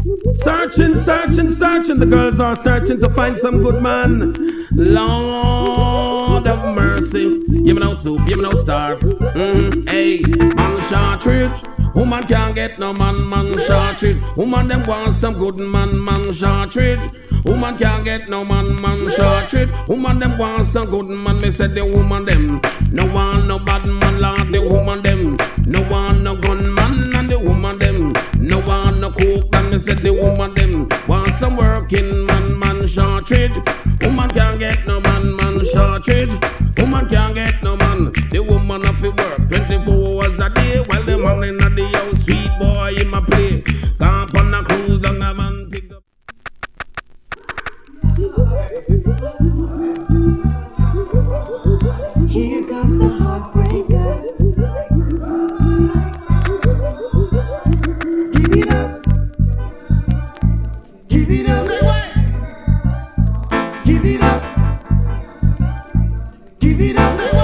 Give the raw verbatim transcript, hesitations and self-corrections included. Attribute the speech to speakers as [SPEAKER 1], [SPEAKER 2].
[SPEAKER 1] Searching, searching, searching. The girls are searching to find some good man. Lord of mercy. Give me no soup, give me no star. Mm, hey, man shortage. Woman can't get no man, man shortage. Woman them want some good man, man shortage. Woman can't get no man, man shortage. Woman them want some good man. Me said the woman them. No one no bad man like the woman them. No one no gun man and the woman them. No one no cook and me said the woman them. Want some working man, man shortage. Woman can't get no man, man shortage. Woman can't get no man. The woman have to work twenty-four hours a day while the man in the house. Sweet boy in my play. Camp on a cruise and a man pick up.
[SPEAKER 2] Here comes the heartbreaker. Give it up. Give it up. Say what? Give it up. Give it up. Say